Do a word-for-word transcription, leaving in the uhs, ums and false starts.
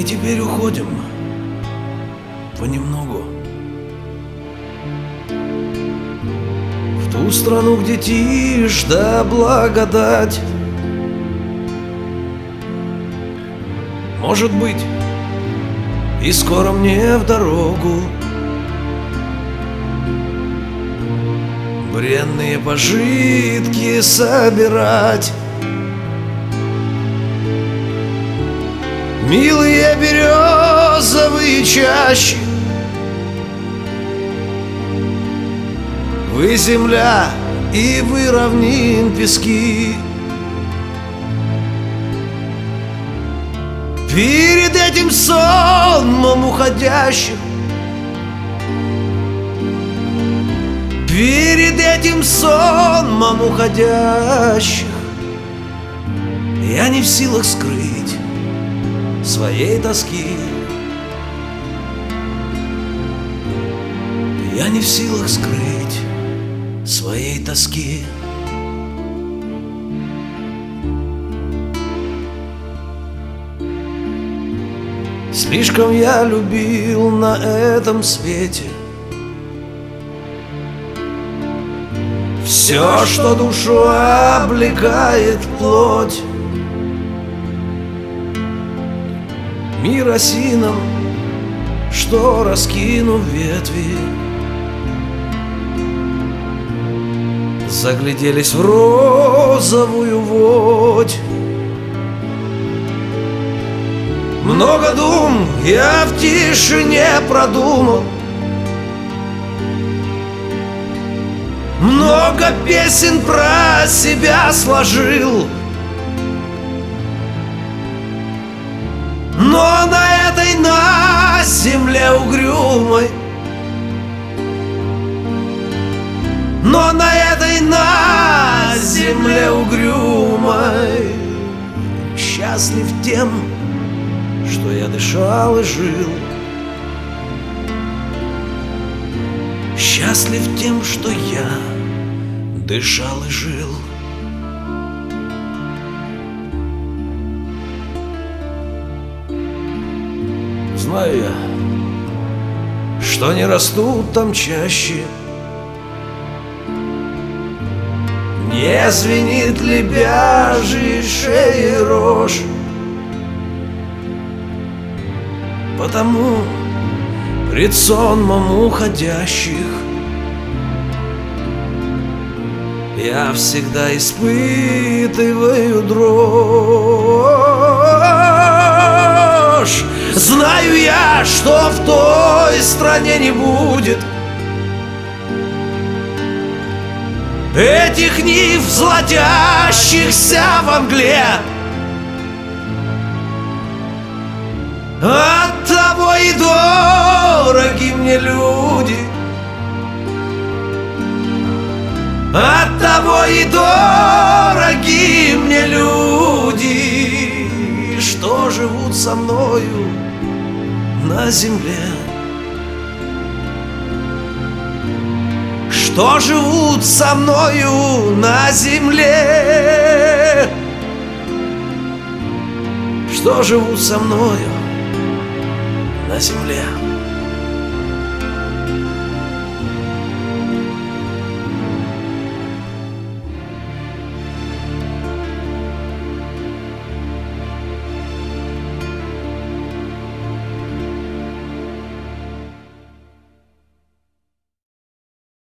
теперь уходим понемногу в ту страну, где тишь да благодать. Может быть, и скоро мне в дорогу бренные пожитки собирать. Милые березовые чащи, вы земля и вы равнин пески. Перед этим сонмом уходящих, перед этим сонмом уходящих, я не в силах скрыть своей тоски. Я не в силах скрыть своей тоски. Слишком я любил на этом свете все, что душу облекает плоть. Мир осином, что, раскинув ветви, загляделись в розовую водь. Много дум я в тишине продумал, много песен про себя сложил, но на этой, на земле угрюмой, но на этой, на земле угрюмой счастлив тем, что я дышал и жил. Счастлив тем, что я дышал и жил. Знаю я, что не растут там чаще, не звенит лебяжьей шеи рожь. Потому пред сонмом уходящих я всегда испытываю дрожь. Знаю я, что в той стране не будет этих нив, золотящихся во мгле. Оттого и дороги мне люди, оттого и дороги мне люди, что живут со мною на земле, что живут со мною на земле, что живут со мною на земле.